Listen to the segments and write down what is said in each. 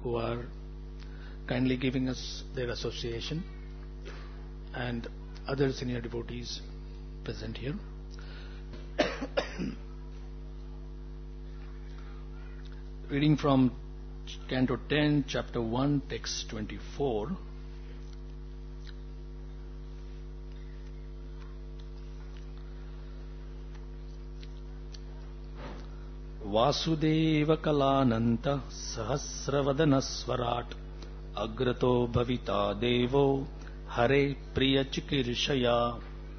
who are kindly giving us their association, and other senior devotees present here. Reading from Canto 10, Chapter 1, Text 24. Vasudeva Kalananta Sahasravadana Swarat Agrato Bhavita Devo Hare Priya Chikirshaya.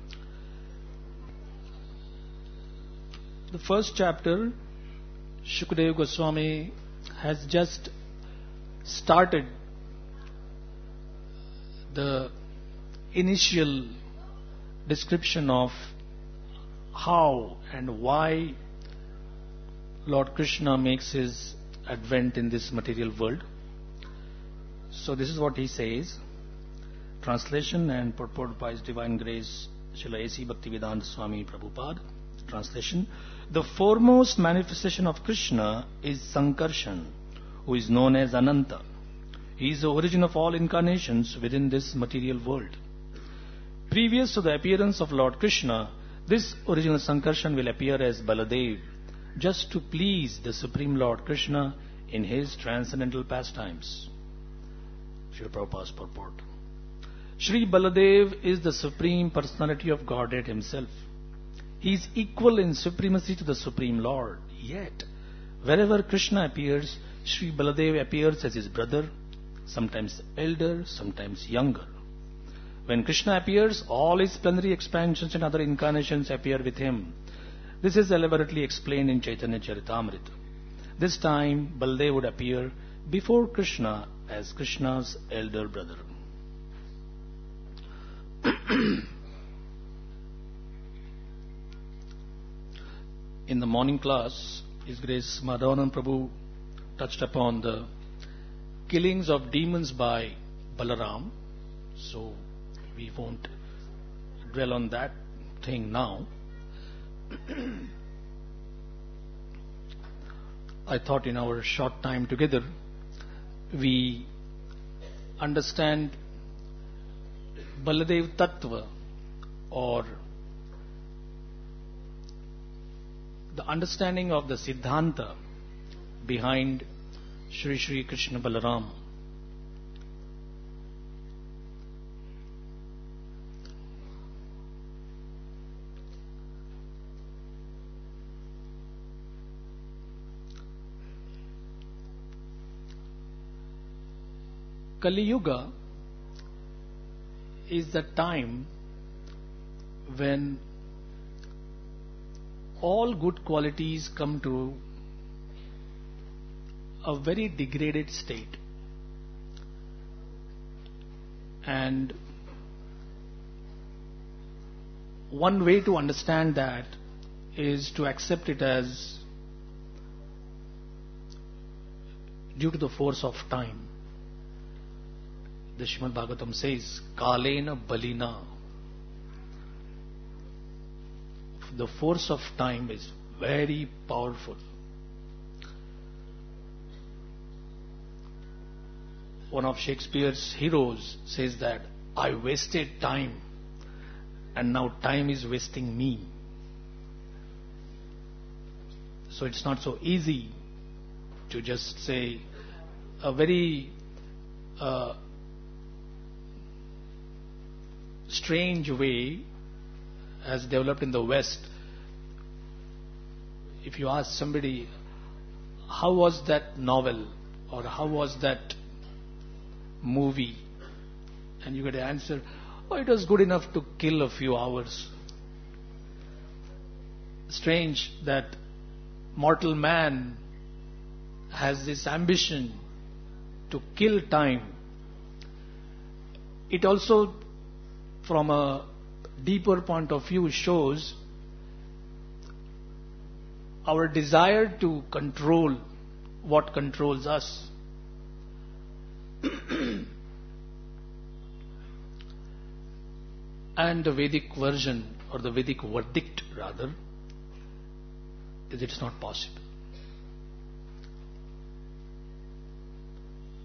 The first chapter, Shukadeva Goswami has just started the initial description of how and why Lord Krishna makes his advent in this material world. So this is what he says. Translation and purport by His Divine Grace Srila A.C. Bhaktivedanta Swami Prabhupada. Translation: the foremost manifestation of Krishna is Sankarshan, who is known as Ananta. He is the origin of all incarnations within this material world. Previous to the appearance of Lord Krishna, this original Sankarshan will appear as Baladev, just to please the Supreme Lord Krishna in his transcendental pastimes. Srila Prabhupada's purport. Shri Baladev is the Supreme Personality of Godhead himself. He is equal in supremacy to the Supreme Lord. Yet, wherever Krishna appears, Shri Baladev appears as his brother, sometimes elder, sometimes younger. When Krishna appears, all his plenary expansions and other incarnations appear with him. This is elaborately explained in Chaitanya Charitamrita. This time, Baladev would appear before Krishna as Krishna's elder brother. In the morning class, His Grace Madhavanand Prabhu touched upon the killings of demons by Balaram, so we won't dwell on that thing now. I thought in our short time together, we understand Baladev Tattva, or the understanding of the Siddhanta behind Shri Shri Krishna Balaram. Kali Yuga is the time when all good qualities come to a very degraded state, and one way to understand that is to accept it as due to the force of time. The Srimad Bhagavatam says, Kalena Balina. The force of time is very powerful. One of Shakespeare's heroes says that I wasted time and now time is wasting me. So it's not so easy to just say a very strange way has developed in the West. If you ask somebody, how was that novel or how was that movie, and you get an answer, oh, it was good enough to kill a few hours. Strange that mortal man has this ambition to kill time. It also, from a deeper point of view, shows our desire to control what controls us. And the Vedic version, or the Vedic verdict rather, is it's not possible.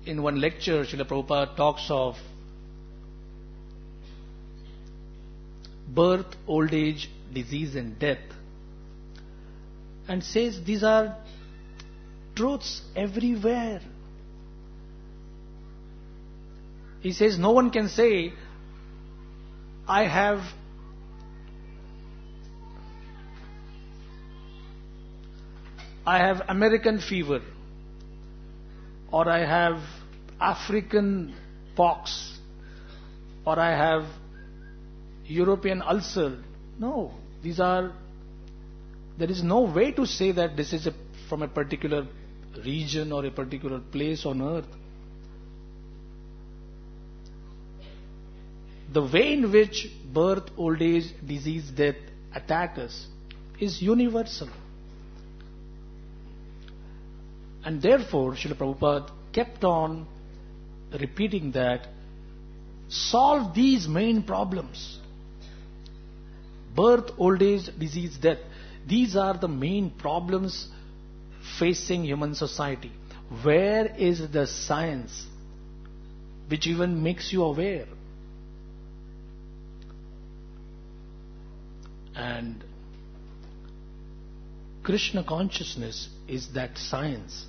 in one lecture, Srila Prabhupada talks of birth, old age, disease and death, and says these are truths everywhere. He says no one can say, I have American fever, or I have African pox, or I have European ulcer. No, there is no way to say that this is from a particular region or a particular place on earth. The way in which birth, old age, disease, death attack us is universal. And therefore, Srila Prabhupada kept on repeating that, solve these main problems. Birth, old age, disease, death. These are the main problems facing human society. Where is the science which even makes you aware? And Krishna consciousness is that science.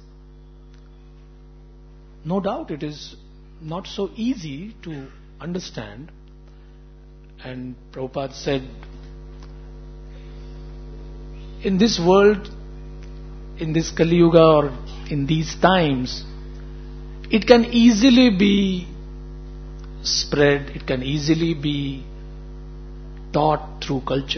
No doubt it is not so easy to understand. And Prabhupada said, in this world, in this Kali Yuga or in these times, it can easily be spread, it can easily be taught through culture.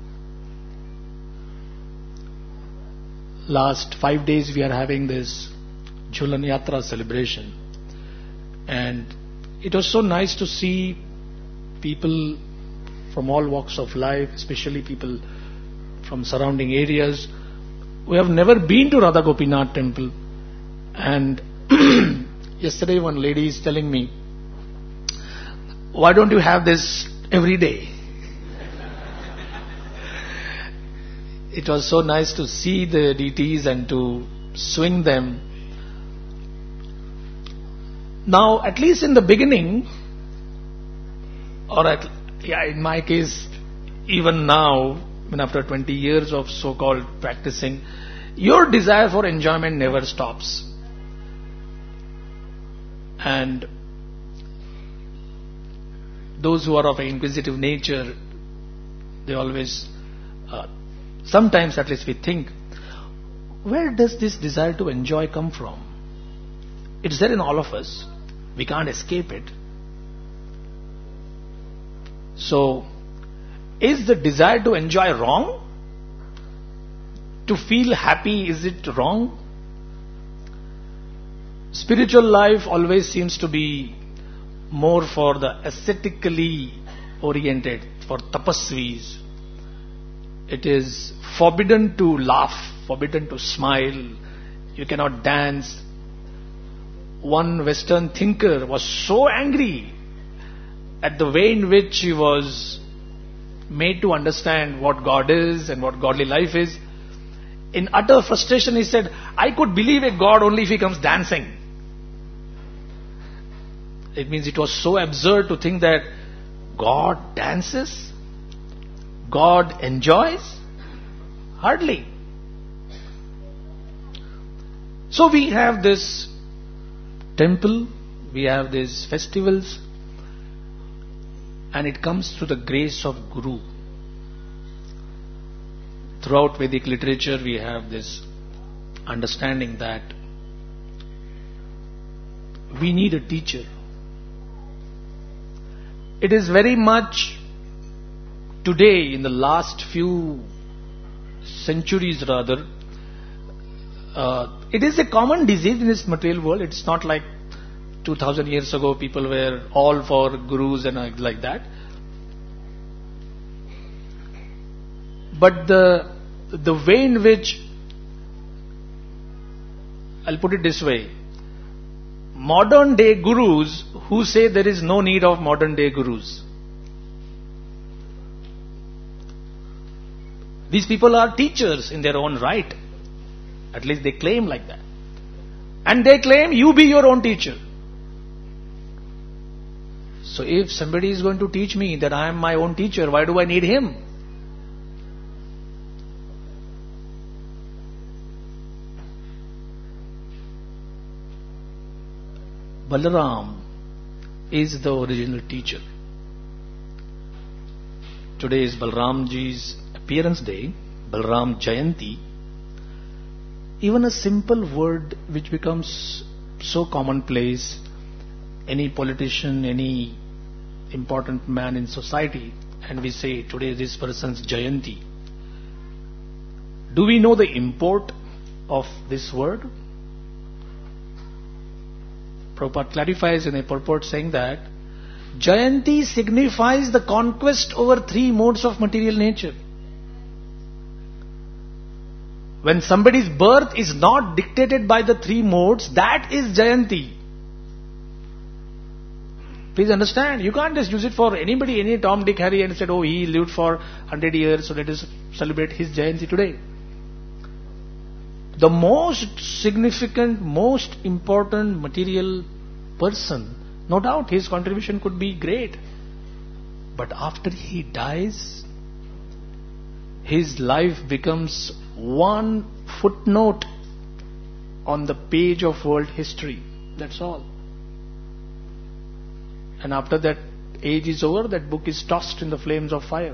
Last 5 days we are having this Jhulan Yatra celebration, and it was so nice to see people from all walks of life, especially people from surrounding areas who have never been to Radha Gopinath temple. And yesterday one lady is telling me, why don't you have this every day? It was so nice to see the deities and to swing them. Now, at least in the beginning, or in my case, even now, after 20 years of so-called practicing, your desire for enjoyment never stops. And those who are of an inquisitive nature, they always, sometimes at least we think, where does this desire to enjoy come from? It's there in all of us. We can't escape it. So, is the desire to enjoy wrong? To feel happy, is it wrong? Spiritual life always seems to be more for the ascetically oriented, for tapasvis. It is forbidden to laugh, forbidden to smile. You cannot dance. One Western thinker was so angry at the way in which he was made to understand what God is and what godly life is. In utter frustration, he said, I could believe a God only if he comes dancing. It means it was so absurd to think that God dances? God enjoys? Hardly. So we have this temple, we have these festivals, and it comes through the grace of Guru. Throughout Vedic literature, we have this understanding that we need a teacher. It is very much today, in the last few centuries rather, it is a common disease in this material world. It's not like 2000 years ago people were all for gurus and like that. But the way in which, I'll put it this way, modern day gurus who say there is no need of modern day gurus. These people are teachers in their own right. At least they claim like that. And they claim you be your own teacher. So if somebody is going to teach me that I am my own teacher, why do I need him? Balaram is the original teacher. Today is Balramji's appearance day, Balram Jayanti. Even a simple word which becomes so commonplace, any politician, any important man in society, and we say today this person's Jayanti. Do we know the import of this word? Prabhupada clarifies in a purport saying that Jayanti signifies the conquest over three modes of material nature. When somebody's birth is not dictated by the three modes, that is Jayanti. Please understand, you can't just use it for anybody, any Tom, Dick, Harry, and said, oh, he lived for 100 years, so let us celebrate his Jayanti today. The most significant, most important material person, no doubt his contribution could be great. But after he dies, his life becomes one footnote on the page of world history. That's all. And after that age is over, that book is tossed in the flames of fire.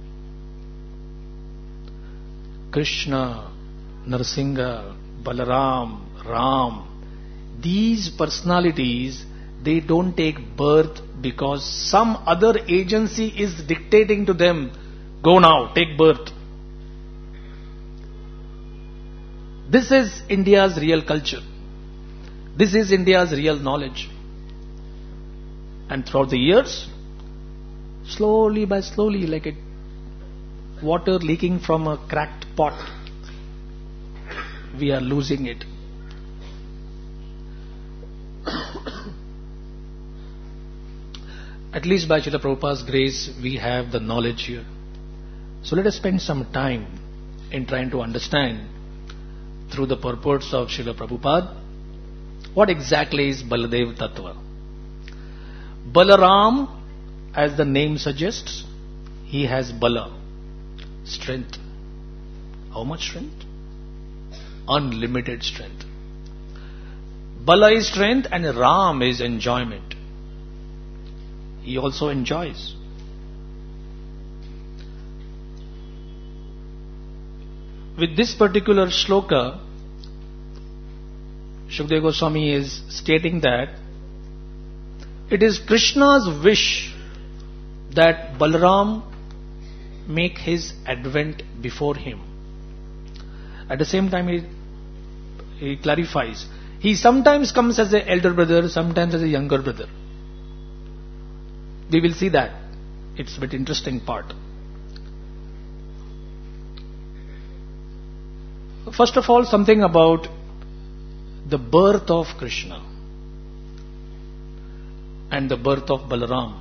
Krishna, Narasimha, Balaram, Ram, these personalities, they don't take birth because some other agency is dictating to them, go now, take birth. This is India's real culture. This is India's real knowledge. And throughout the years, slowly by slowly, like a water leaking from a cracked pot, we are losing it. At least by Srila Prabhupada's grace, we have the knowledge here. So let us spend some time in trying to understand through the purports of Srila Prabhupada what exactly is Baladev Tattva. Balaram, as the name suggests, he has Bala, strength. How much strength? Unlimited strength. Bala is strength and Ram is enjoyment. He also enjoys. With this particular shloka, Shukadeva Goswami is stating that it is Krishna's wish that Balaram make his advent before him. At the same time, he clarifies, he sometimes comes as an elder brother, sometimes as a younger brother. We will see that. It's a bit interesting part. First of all, something about the birth of Krishna and the birth of Balaram.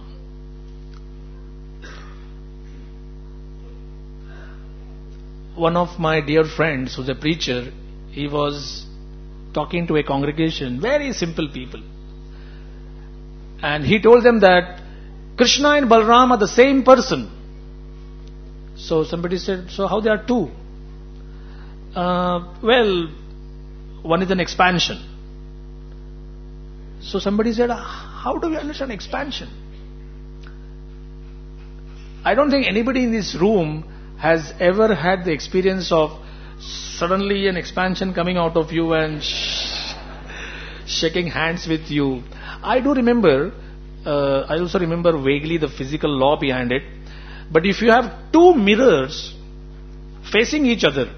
One of my dear friends who's a preacher, he was talking to a congregation, very simple people. And he told them that Krishna and Balaram are the same person. So somebody said, so how they are two? Well, one is an expansion. So somebody said, how do we understand expansion? I don't think anybody in this room has ever had the experience of suddenly an expansion coming out of you and shaking hands with you. I do remember, I also remember vaguely the physical law behind it. But if you have two mirrors facing each other,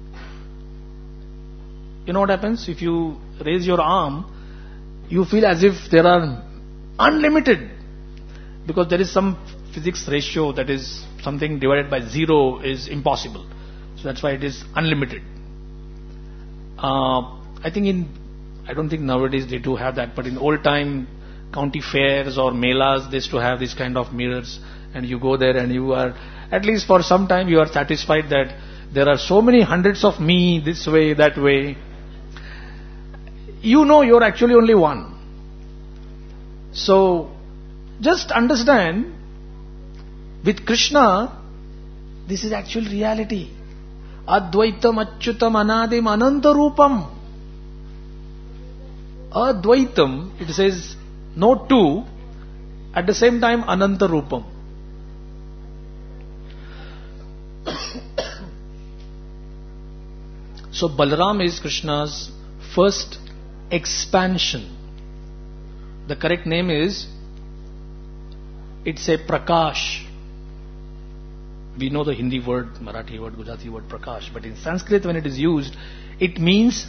you know what happens? If you raise your arm, you feel as if there are unlimited, because there is some physics ratio, that is something divided by zero is impossible. So that's why it is unlimited. I don't think nowadays they do have that, but in old time county fairs or melas, they used to have this kind of mirrors, and you go there and you are, at least for some time, you are satisfied that there are so many hundreds of me, this way, that way. you know you're actually only one. So, just understand, with Krishna, this is actual reality. Advaitam Achyutam Anadim Anantarupam. Advaitam, it says no two, at the same time Anantarupam. So Balaram is Krishna's first expansion. The correct name is, it's a Prakash. We know the Hindi word, Marathi word, Gujarati word Prakash, but in Sanskrit when it is used, it means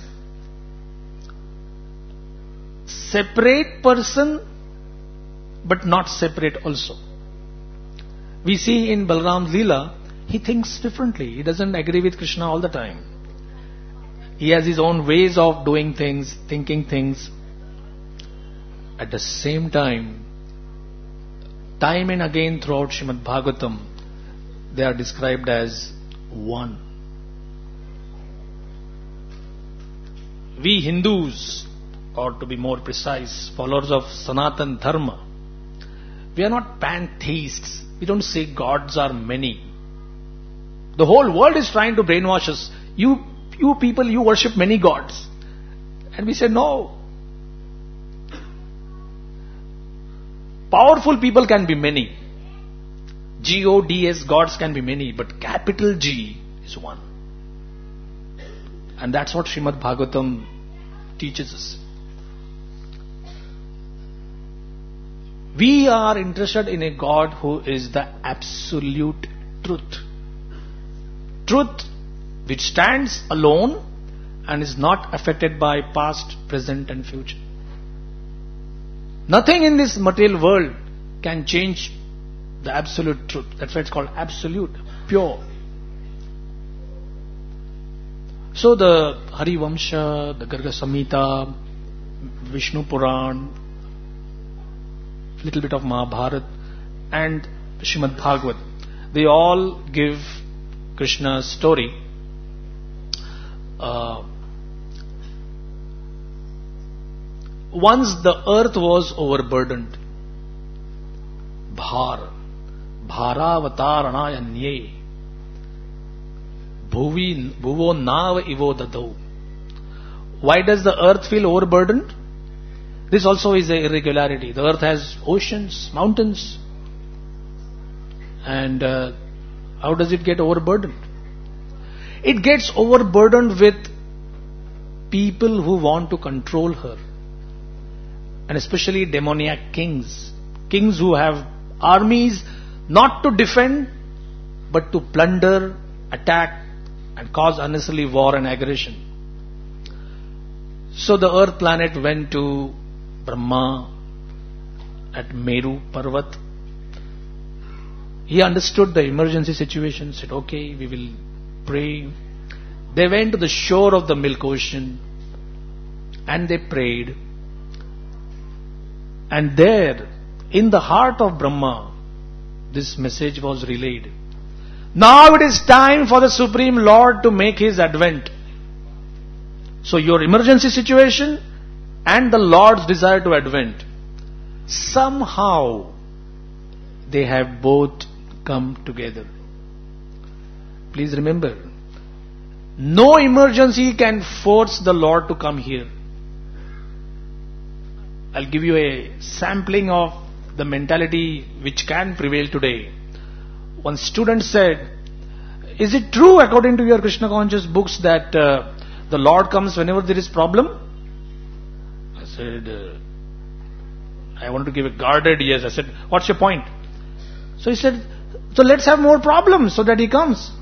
separate person but not separate also. We see in Balaram's Leela, he thinks differently. He doesn't agree with Krishna all the time. He has his own ways of doing things, thinking things. At the same time and again throughout Srimad Bhagavatam, they are described as one. We Hindus, or to be more precise, followers of Sanatan Dharma, we are not pantheists. We don't say gods are many. The whole world is trying to brainwash us. You people, you worship many gods. And we say no. Powerful people can be many. Gods, gods can be many, but capital G is one. And that's what Srimad Bhagavatam teaches us. We are interested in a God who is the absolute truth. Truth which stands alone and is not affected by past, present and future. Nothing in this material world can change the absolute truth. That's why it's called absolute, pure. So the Hari Vamsha, the Garga Samhita, Vishnu Puran, little bit of Mahabharata and Srimad Bhagavat, they all give Krishna's story. Once the earth was overburdened, Bharavataranayanye Bhuvo Nav Ivo Dadau. Why does the earth feel overburdened? This also is an irregularity. The earth has oceans, mountains. And how does it get overburdened? It gets overburdened with people who want to control her. And especially demoniac kings. Kings who have armies not to defend, but to plunder, attack, and cause unnecessary war and aggression. So the earth planet went to Brahma at Meru Parvat. He understood the emergency situation, said, okay, we will pray. They went to the shore of the Milk Ocean and they prayed. And there, in the heart of Brahma, this message was relayed. Now it is time for the Supreme Lord to make His advent. So your emergency situation and the Lord's desire to advent, somehow they have both come together. Please remember, no emergency can force the Lord to come here. I'll give you a sampling of the mentality which can prevail today. One student said, is it true according to your Krishna conscious books that the Lord comes whenever there is problem? I said, I want to give a guarded yes. I said, what's your point? So he said, so let's have more problems so that He comes.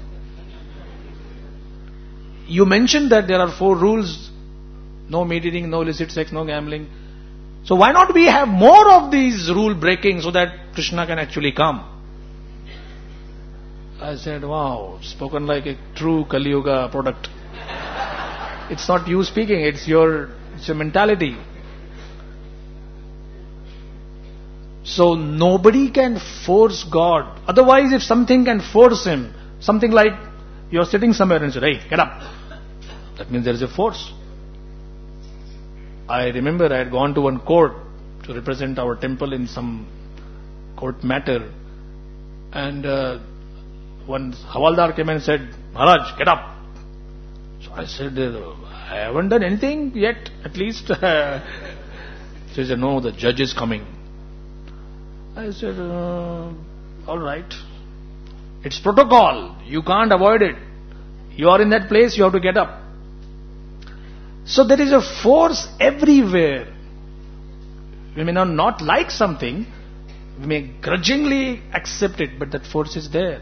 You mentioned that there are 4 rules. No meat eating, no illicit sex, no gambling. So why not we have more of these rule breaking so that Krishna can actually come? I said, wow, spoken like a true Kali Yuga product. It's not you speaking, it's your mentality. So nobody can force God. Otherwise, if something can force Him, something like you're sitting somewhere and say, hey, get up. That means there is a force. I remember I had gone to one court to represent our temple in some court matter, and one Havaldar came and said, Maharaj, get up. So I said, I haven't done anything yet, at least. She said, no, the judge is coming. I said, all right. It's protocol. You can't avoid it. You are in that place, you have to get up. So there is a force everywhere. We may not like something, we may grudgingly accept it, but that force is there.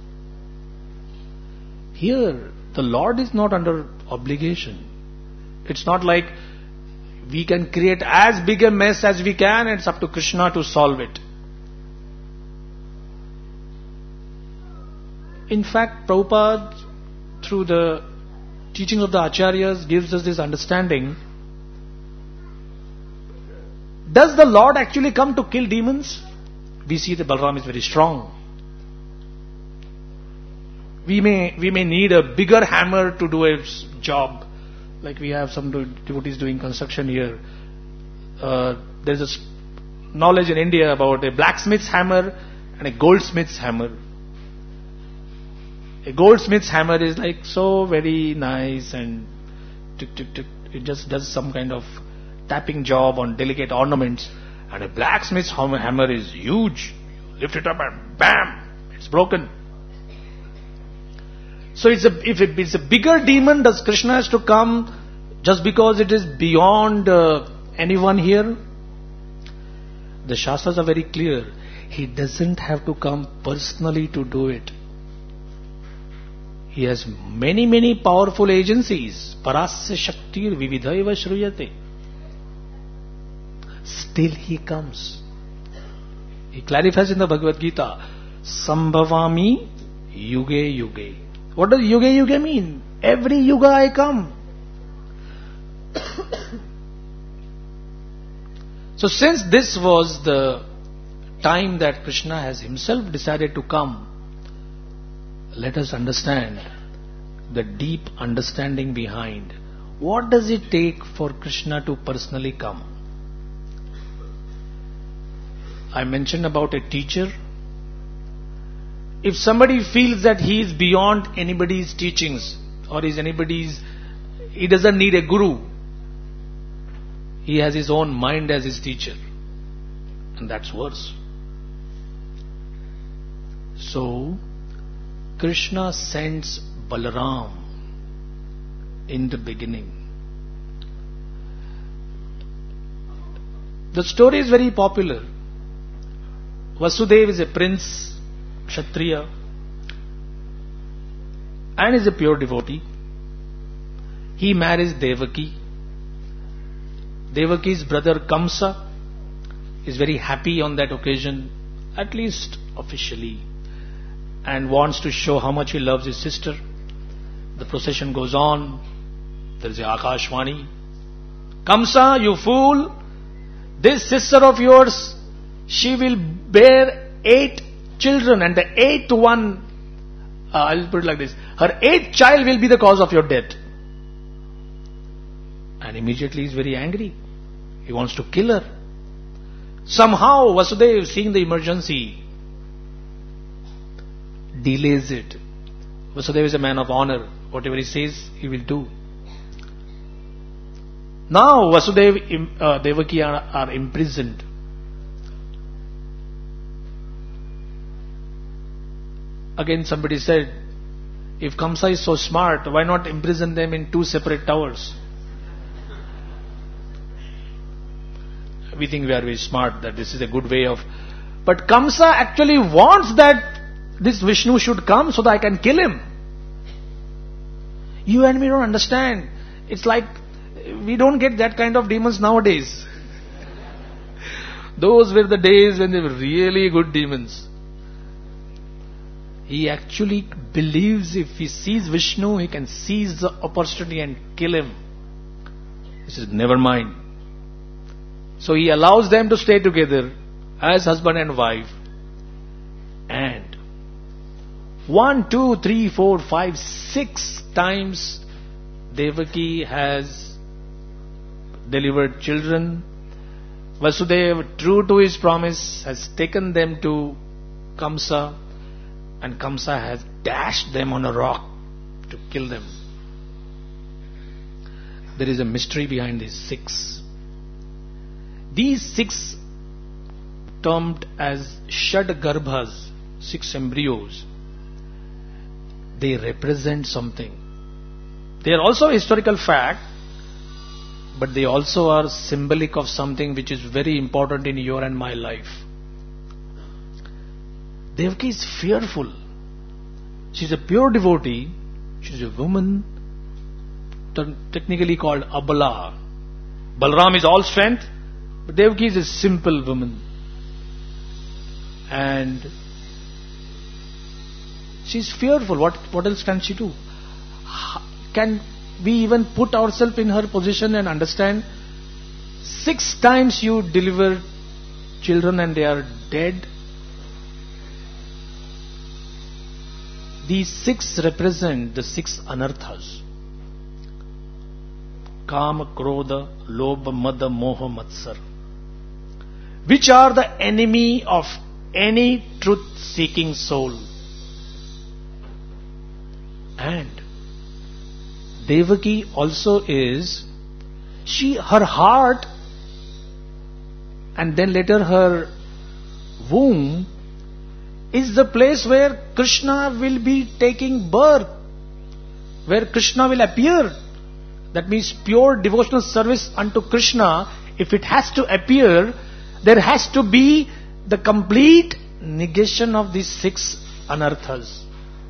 Here, the Lord is not under obligation. It's not like we can create as big a mess as we can, and it's up to Krishna to solve it. In fact, Prabhupada, through the teachings of the Acharyas, gives us this understanding. Does the Lord actually come to kill demons? We see that Balaram is very strong. We may need a bigger hammer to do a job. Like we have some devotees doing construction here. There is a knowledge in India about a blacksmith's hammer and a goldsmith's hammer. A goldsmith's hammer is like so very nice and tick, tick, tick. It just does some kind of tapping job on delicate ornaments. And a blacksmith's hammer is huge. You lift it up and bam, it's broken. So if it's a bigger demon, does Krishna has to come just because it is beyond anyone here? The Shastras are very clear. He doesn't have to come personally to do it. He has many powerful agencies. Parasya Shaktir Vividhaiva Shruyate. Still he comes. He clarifies in the Bhagavad Gita, Sambhavami Yuge Yuge. What does Yuge Yuge mean? Every Yuga I come. So since this was the time that Krishna has himself decided to come, let us understand the deep understanding behind. What does it take for Krishna to personally come? I mentioned about a teacher. If somebody feels that he is beyond anybody's teachings or he doesn't need a guru. He has his own mind as his teacher. And that's worse. So, Krishna sends Balaram in the beginning. The story is very popular. Vasudeva is a prince, Kshatriya, and is a pure devotee. He marries Devaki. Devaki's brother Kamsa is very happy on that occasion, at least officially, and wants to show how much he loves his sister. The procession goes on. There is a Akashvani. Kamsa, you fool! This sister of yours, she will bear 8 children, and the 8th one, I'll put it like this, her 8th child will be the cause of your death. And immediately he is very angry. He wants to kill her. Somehow Vasudeva, seeing the emergency, delays it. Vasudeva is a man of honor. Whatever he says, he will do. Now Vasudeva, Devaki are imprisoned. Again somebody said, if Kamsa is so smart, why not imprison them in 2 separate towers? We think we are very smart, that this is a good way of... But Kamsa actually wants that this Vishnu should come so that I can kill him. You and me don't understand. It's like, we don't get that kind of demons nowadays. Those were the days when they were really good demons. He actually believes if he sees Vishnu, he can seize the opportunity and kill him. He says, never mind. So he allows them to stay together as husband and wife. And 1, 2, 3, 4, 5, 6 times Devaki has delivered children. Vasudeva, true to his promise, has taken them to Kamsa, and Kamsa has dashed them on a rock to kill them. There is a mystery behind these 6. These 6, termed as Shad Garbhas, 6 embryos, they represent something. They are also a historical fact, but they also are symbolic of something which is very important in your and my life. Devaki is fearful. She is a pure devotee. She is a woman, technically called Abala. Balaram is all strength, but Devaki is a simple woman. And she is fearful. What else can she do? Can we even put ourselves in her position and understand? 6 times you deliver children and they are dead. These 6 represent the 6 anarthas. Kama, Krodha, Lobha, Mada, Moha, Matsar, which are the enemy of any truth-seeking soul. And Devaki also is, her heart and then later her womb is the place where Krishna will be taking birth, where Krishna will appear. That means pure devotional service unto Krishna, if it has to appear, there has to be the complete negation of these 6 anarthas.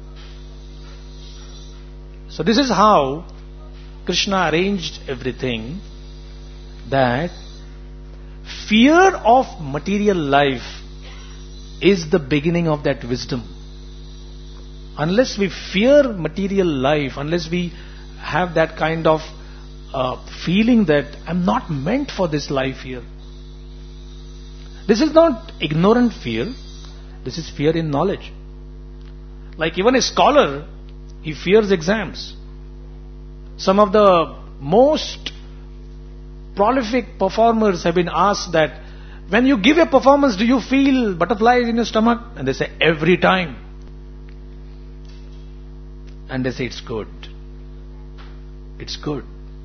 So this is how Krishna arranged everything, that fear of material life is the beginning of that wisdom. Unless we fear material life, unless we have that kind of feeling that I'm not meant for this life here. This is not ignorant fear, this is fear in knowledge. Like even a scholar, he fears exams. Some of the most prolific performers have been asked that, when you give a performance, do you feel butterflies in your stomach? And they say, every time. And they say, it's good. It's good.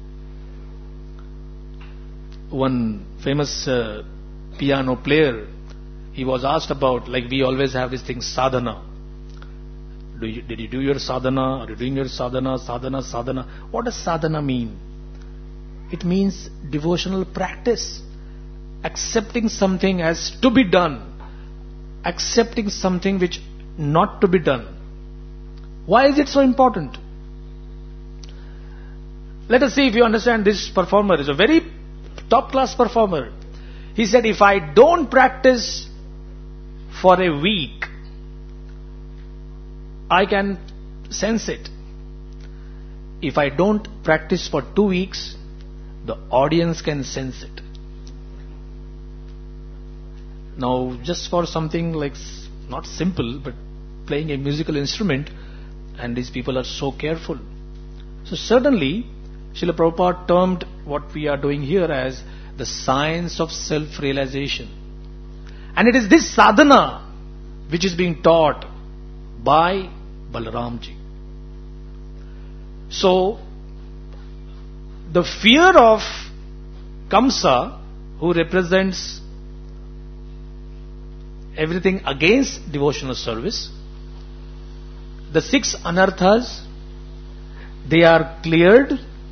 One famous piano player, he was asked about, like we always have this thing, sadhana. Did you do your sadhana? Are you doing your sadhana? Sadhana. What does sadhana mean? It means devotional practice. Accepting something as to be done. Accepting something which not to be done. Why is it so important? Let us see if you understand. This performer is a very top class performer. He said, if I don't practice for a week, I can sense it. If I don't practice for 2 weeks, the audience can sense it. Now, just for something like, not simple, but playing a musical instrument, and these people are so careful. So certainly, Srila Prabhupada termed what we are doing here as the science of self-realization. And it is this sadhana which is being taught by Balaramji. So, the fear of Kamsa, who represents everything against devotional service, the 6 anarthas, they are cleared.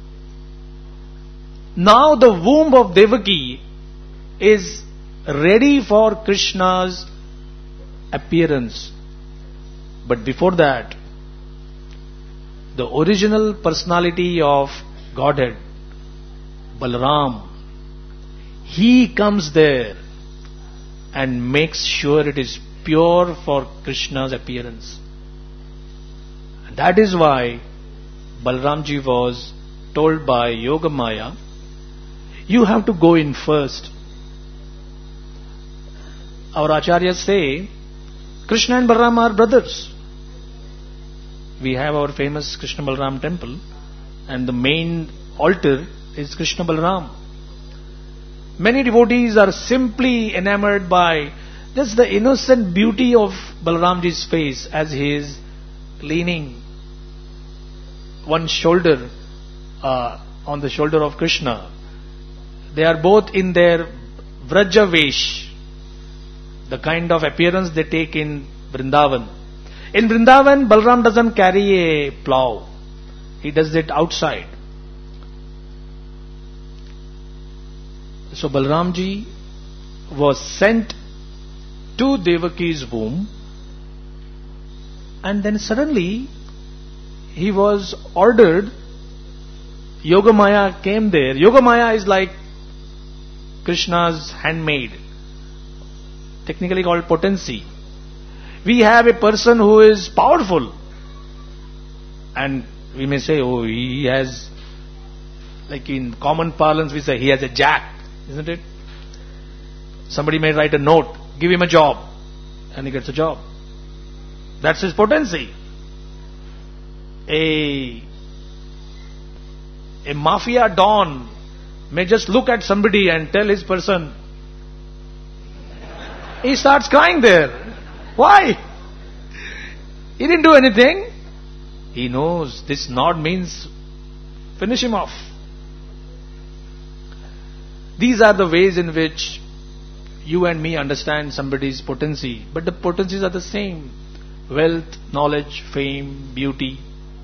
Now the womb of Devaki is ready for Krishna's appearance. But before that, the original personality of Godhead, Balaram, he comes there and makes sure it is pure for Krishna's appearance. And that is why Balaramji was told by Yogamaya, you have to go in first. Our acharyas say, Krishna and Balaram are brothers. We have our famous Krishna Balaram temple, and the main altar is Krishna Balaram. Many devotees are simply enamored by just the innocent beauty of Balaramji's face as he is leaning one shoulder on the shoulder of Krishna. They are both in their Vrajavesh, the kind of appearance they take in Vrindavan. In Vrindavan, Balaram doesn't carry a plow. He does it outside. So Balaramji was sent to Devaki's womb, and then suddenly he was ordered. Yogamaya came there. Yogamaya is like Krishna's handmaid, technically called potency. We have a person who is powerful, and we may say, oh, he has, like in common parlance we say, he has a jack, isn't it? Somebody may write a note, give him a job, and he gets a job. That's his potency. A mafia don may just look at somebody and tell his person, he starts crying there. Why? He didn't do anything. He knows this nod means finish him off. These are the ways in which you and me understand somebody's potency. But the potencies are the same. Wealth, knowledge, fame, beauty.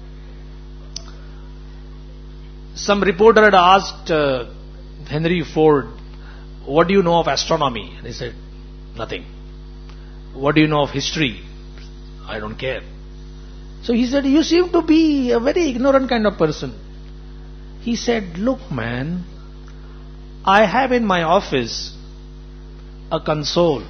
Some reporter had asked Henry Ford, what do you know of astronomy? And he said, nothing. What do you know of history? I don't care. So he said, you seem to be a very ignorant kind of person. He said, look man, I have in my office a console,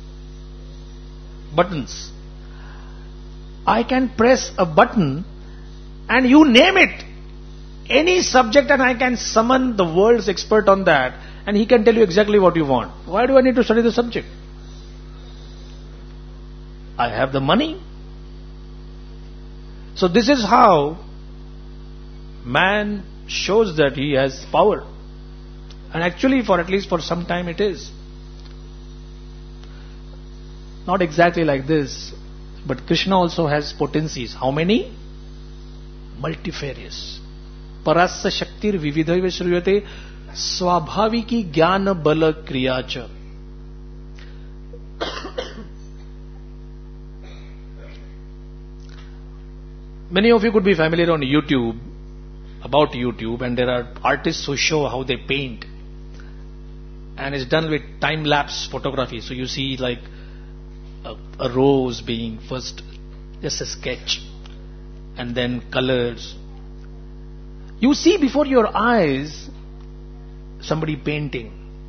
buttons. I can press a button and you name it, any subject, and I can summon the world's expert on that, and he can tell you exactly what you want. Why do I need to study the subject? I have the money. So this is how man shows that he has power. And actually for at least for some time it is. Not exactly like this, but Krishna also has potencies. How many? Multifarious. Parasya shaktir vividhaiva shruyate swabhaviki jnana bala kriyacha. Many of you could be familiar on YouTube, about YouTube, and there are artists who show how they paint. And it's done with time-lapse photography. So you see like a rose being first just a sketch, and then colors. You see before your eyes somebody painting.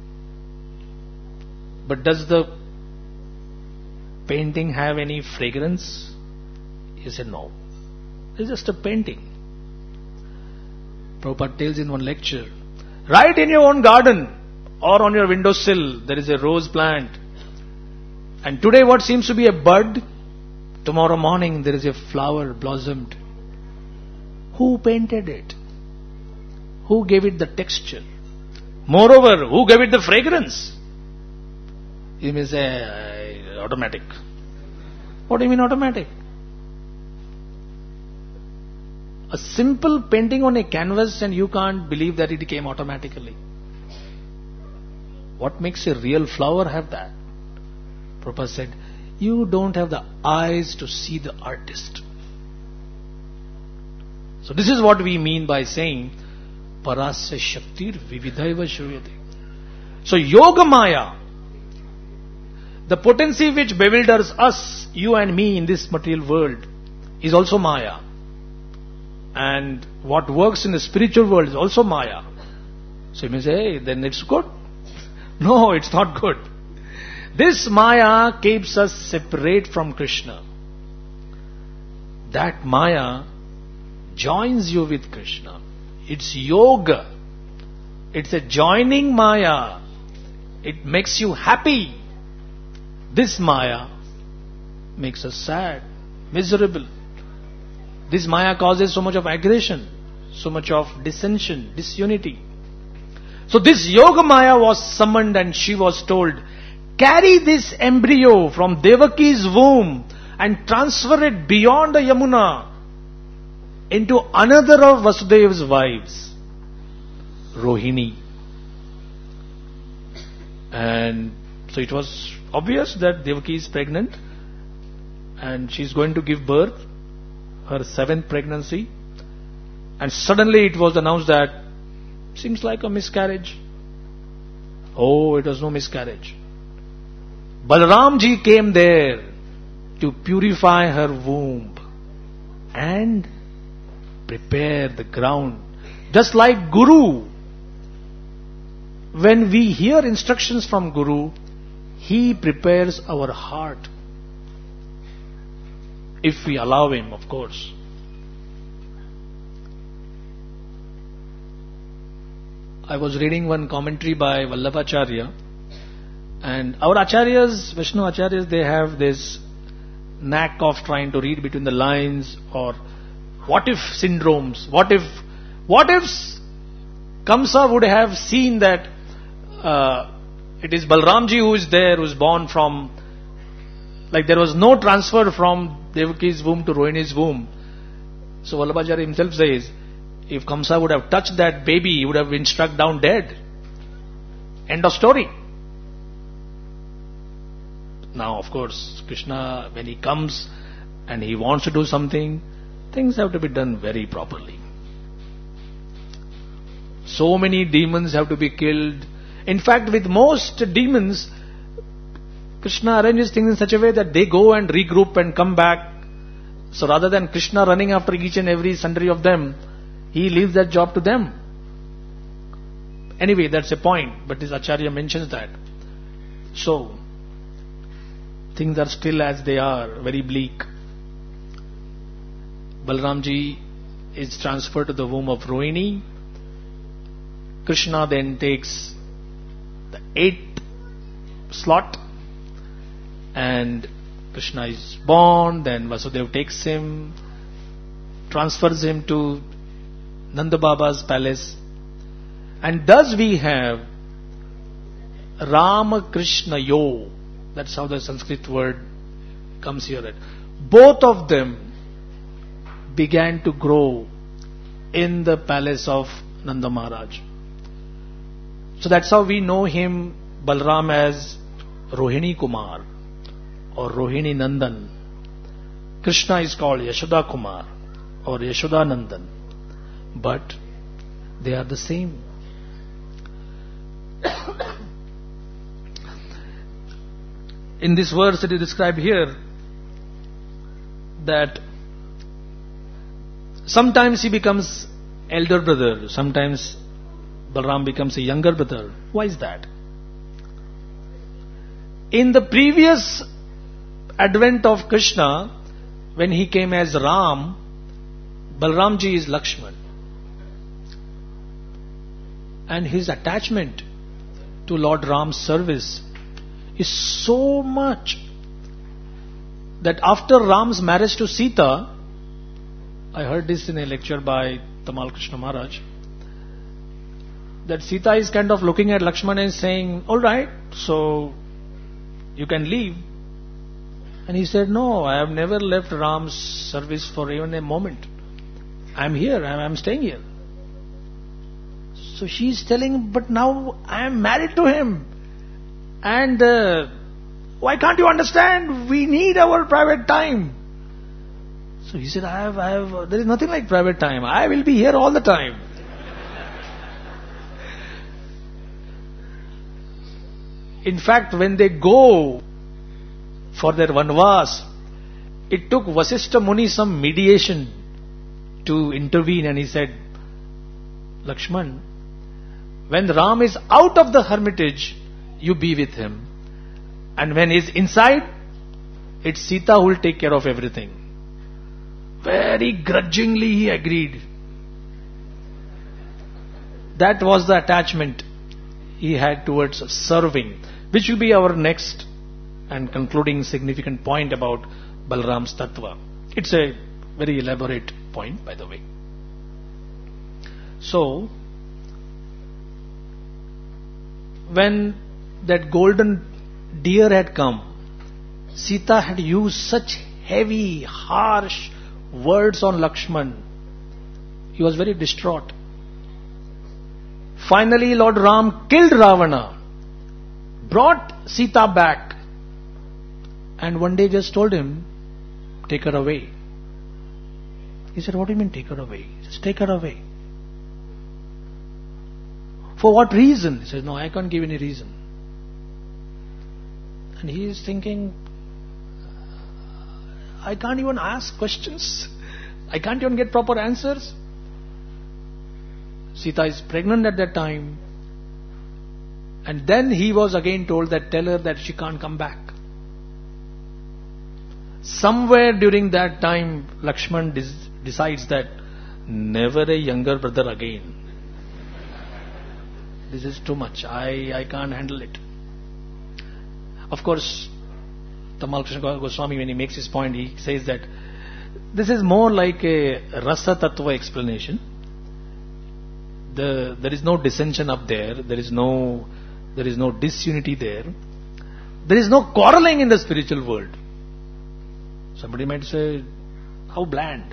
But does the painting have any fragrance? He said no. It's just a painting. Prabhupada tells in one lecture, right in your own garden or on your windowsill there is a rose plant. And today what seems to be a bud, tomorrow morning there is a flower blossomed. Who painted it? Who gave it the texture? Moreover, who gave it the fragrance? You may say, automatic. What do you mean automatic? A simple painting on a canvas and you can't believe that it came automatically. What makes a real flower have that? Prabhupada said, you don't have the eyes to see the artist. So this is what we mean by saying, Parasya Shaktir Vividhaiva Shruyate. So Yoga Maya, the potency which bewilders us, you and me in this material world, is also Maya. And what works in the spiritual world is also Maya. So you may say, hey, then it's good. No, it's not good. This Maya keeps us separate from Krishna. That Maya joins you with Krishna. It's yoga. It's a joining Maya. It makes you happy. This Maya makes us sad, miserable. This Maya causes so much of aggression, so much of dissension, disunity. So this Yogamaya was summoned and she was told, carry this embryo from Devaki's womb and transfer it beyond the Yamuna into another of Vasudev's wives, Rohini. And so it was obvious that Devaki is pregnant and she's going to give birth, her 7th pregnancy. And suddenly it was announced that seems like a miscarriage. Oh, it was no miscarriage. Balaramji came there to purify her womb and prepare the ground. Just like Guru, when we hear instructions from Guru, he prepares our heart. If we allow him, of course. I was reading one commentary by Vallabhacharya, and our acharyas, Vishnu acharyas, they have this knack of trying to read between the lines, or what if syndromes, what if Kamsa would have seen that it is Balramji who is there, who is born from, like there was no transfer from Devaki's womb to Rohini's womb. So Vallabhacharya himself says, if Kamsa would have touched that baby, he would have been struck down dead. End of story. Now, of course, Krishna, when he comes and he wants to do something, things have to be done very properly. So many demons have to be killed. In fact, with most demons, Krishna arranges things in such a way that they go and regroup and come back. So rather than Krishna running after each and every sundry of them, he leaves that job to them. Anyway, that's a point, but this Acharya mentions that. So, things are still as they are, very bleak. Balramji is transferred to the womb of Rohini. Krishna then takes the 8th slot, and Krishna is born. Then Vasudeva takes him, transfers him to Nanda Baba's palace, and thus we have Ramakrishna Yo. That's how the Sanskrit word comes here. Both of them began to grow in the palace of Nanda Maharaj. So that's how we know him, Balram, as Rohini Kumar or Rohini Nandan. Krishna is called Yashoda Kumar or Yashoda Nandan. But they are the same. In this verse it is described here that sometimes he becomes elder brother, sometimes Balram becomes a younger brother. Why is that? In the previous advent of Krishna, when he came as Ram, Balramji is Lakshman. And his attachment to Lord Ram's service is so much that after Ram's marriage to Sita, I heard this in a lecture by Tamal Krishna Maharaj, that Sita is kind of looking at Lakshmana and saying, alright, so you can leave. And he said, no, I have never left Ram's service for even a moment. I am here, I am staying here. So she is telling, but now I am married to him. And why can't you understand? We need our private time. So he said, there is nothing like private time. I will be here all the time. In fact, when they go for their vanvas, it took Vasishtha Muni some mediation to intervene, and he said, Lakshman, when Ram is out of the hermitage, you be with him. And when he is inside, it's Sita who will take care of everything. Very grudgingly he agreed. That was the attachment he had towards serving, which will be our next and concluding significant point about Balram's Tattva. It's a very elaborate point, by the way. So, when that golden deer had come, Sita had used such heavy, harsh words on Lakshman. He was very distraught. Finally, Lord Ram killed Ravana, brought Sita back, and one day just told him, take her away. He said, what do you mean take her away? Just take her away. For what reason? He says, no, I can't give any reason. And he is thinking, I can't even ask questions. I can't even get proper answers. Sita is pregnant at that time. And then he was again told that tell her that she can't come back. Somewhere during that time, Lakshman decides that never a younger brother again. This is too much. I can't handle it. Of course, Tamal Krishna Goswami, when he makes his point, he says that this is more like a rasa tattva explanation. There is no dissension up there. There is no disunity there. There is no quarreling in the spiritual world. Somebody might say, how bland.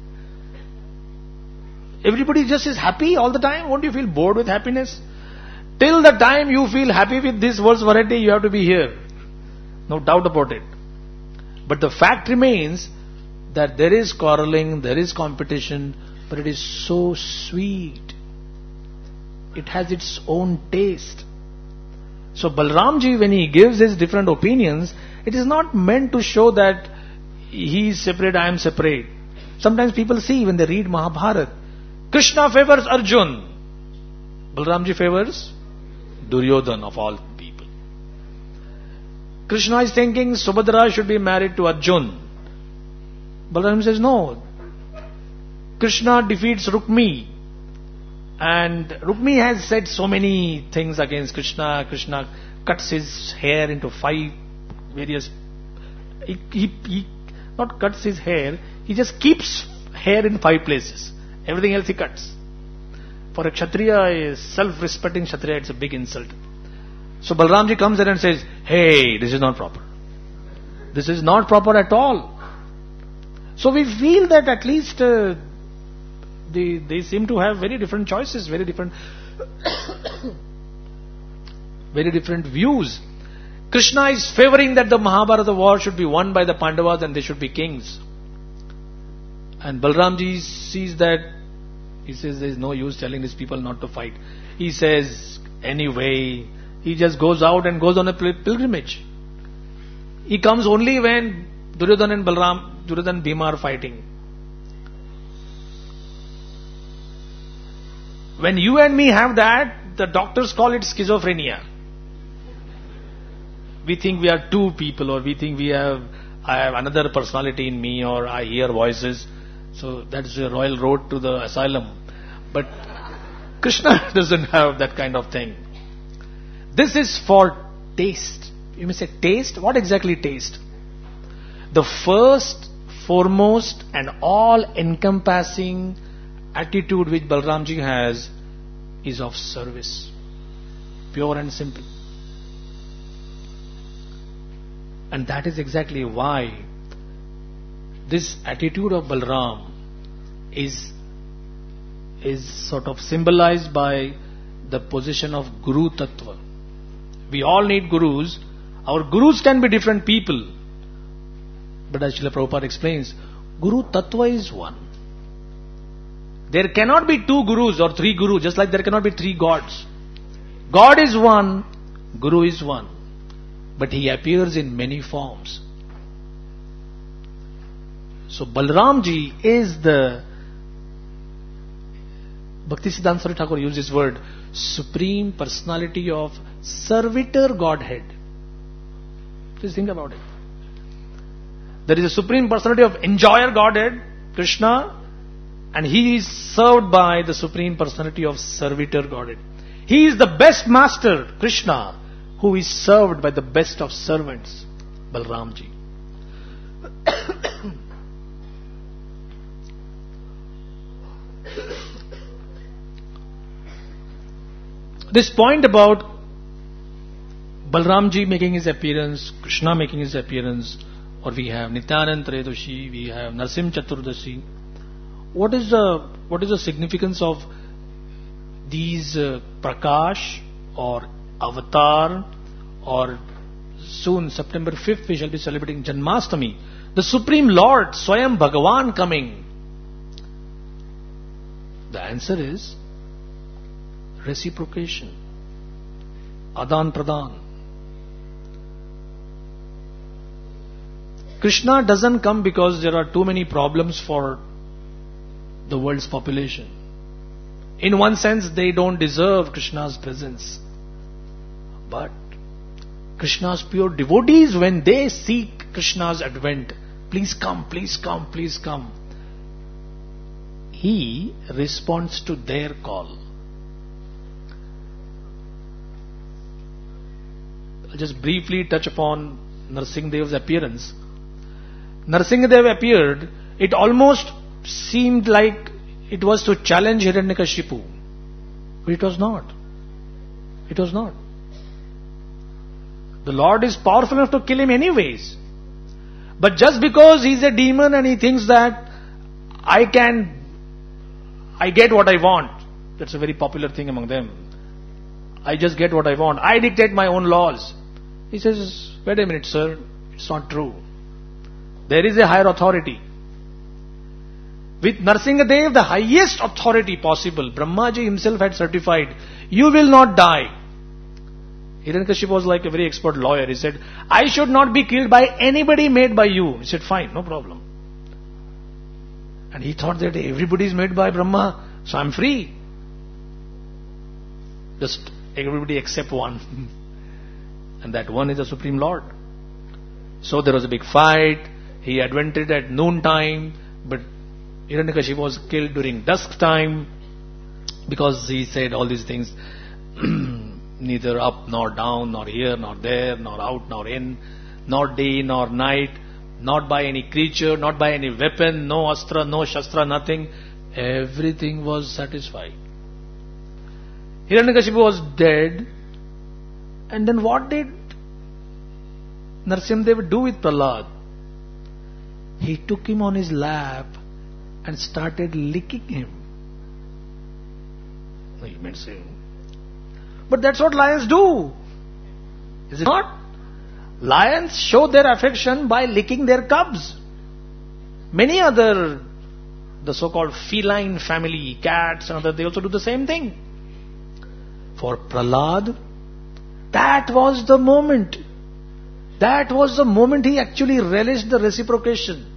Everybody just is happy all the time. Won't you feel bored with happiness? Till the time you feel happy with this world's variety, you have to be here. No doubt about it. But the fact remains that there is quarreling, there is competition, but it is so sweet. It has its own taste. So Balramji, when he gives his different opinions, it is not meant to show that he is separate, I am separate. Sometimes people see when they read Mahabharata, Krishna favors Arjun, Balramji favors Duryodhan of all people. Krishna is thinking Subhadra should be married to Arjun. Balaram says no. Krishna defeats Rukmi. And Rukmi has said so many things against Krishna. Krishna cuts his hair into 5 various... He not cuts his hair, he just keeps hair in 5 places. Everything else he cuts. For a Kshatriya, a self-respecting Kshatriya, it's a big insult. So Balramji comes in and says, hey, this is not proper. This is not proper at all. So we feel that at least they seem to have very different choices, very different views. Krishna is favoring that the Mahabharata war should be won by the Pandavas and they should be kings. And Balramji sees that, he says there is no use telling these people not to fight. He says, anyway, he just goes out and goes on a pilgrimage. He comes only when Duryodhan and Bhima are fighting. When you and me have that, the doctors call it schizophrenia. We think we are 2 people, or we think I have another personality in me, or I hear voices. So that's a royal road to the asylum. But Krishna doesn't have that kind of thing. This is for taste. You may say taste? What exactly taste? The first, foremost and all-encompassing attitude which Balramji has is of service. Pure and simple. And that is exactly why this attitude of Balram is sort of symbolized by the position of Guru Tattva. We all need gurus. Our gurus can be different people. But as Srila Prabhupada explains, Guru Tattva is one. There cannot be 2 gurus or 3 gurus, just like there cannot be 3 gods. God is one, Guru is one. But he appears in many forms. So Balramji is the, Bhaktisiddhanta Saraswati Thakur used this word, Supreme Personality of Servitor Godhead. Just think about it. There is a Supreme Personality of Enjoyer Godhead, Krishna, and he is served by the Supreme Personality of Servitor Godhead. He is the best master, Krishna, who is served by the best of servants, Balramji. This point about Balramji making his appearance, Krishna making his appearance, or we have Nityanand Tredashi, we have Narsim Chaturdashi. What is the significance of these Prakash or Avatar, or soon September 5th we shall be celebrating Janmashtami, the Supreme Lord, Swayam Bhagavan coming? The answer is reciprocation, Adan Pradan. Krishna doesn't come because there are too many problems for the world's population. In one sense, they don't deserve Krishna's presence. But Krishna's pure devotees, when they seek Krishna's advent, please come, please come, please come, he responds to their call. I'll just briefly touch upon Narasimha's appearance. Narasimha appeared, it almost seemed like it was to challenge Hiranyakashipu. But it was not. It was not. The Lord is powerful enough to kill him anyways. But just because he's a demon and he thinks that I get what I want. That's a very popular thing among them. I just get what I want. I dictate my own laws. He says, wait a minute, sir, it's not true. There is a higher authority. With Narasimha, the highest authority possible, Brahmaji himself had certified, you will not die. Hiranyakashipu was like a very expert lawyer. He said, I should not be killed by anybody made by you. He said, fine, no problem. And he thought that everybody is made by Brahma, so I'm free. Just everybody except one. And that one is the Supreme Lord. So there was a big fight. He advented at noon time, but Hiranyakashipu was killed during dusk time because he said all these things, neither up nor down, nor here nor there, nor out nor in, nor day nor night, not by any creature, not by any weapon, no astra, no shastra, nothing. Everything was satisfied. Hiranyakashipu was dead. And then what did Narasimha do with Prahlad? He took him on his lap and started licking him. No, you might say, but that's what lions do. Is it not? Lions show their affection by licking their cubs. Many other, the so-called feline family, cats and others, they also do the same thing. For Prahlad, that was the moment. That was the moment he actually relished the reciprocation.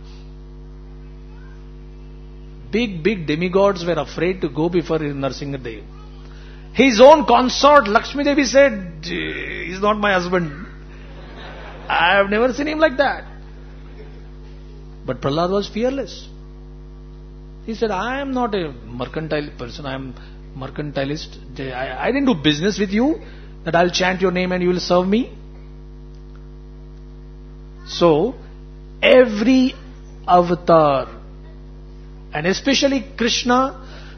Big demigods were afraid to go before Narasimha. His own consort, Lakshmi Devi, said, he's not my husband. I have never seen him like that. But Prahlad was fearless. He said, I am not a mercantile person, I am mercantilist. I didn't do business with you, that I'll chant your name and you will serve me. So, every avatar, and especially Krishna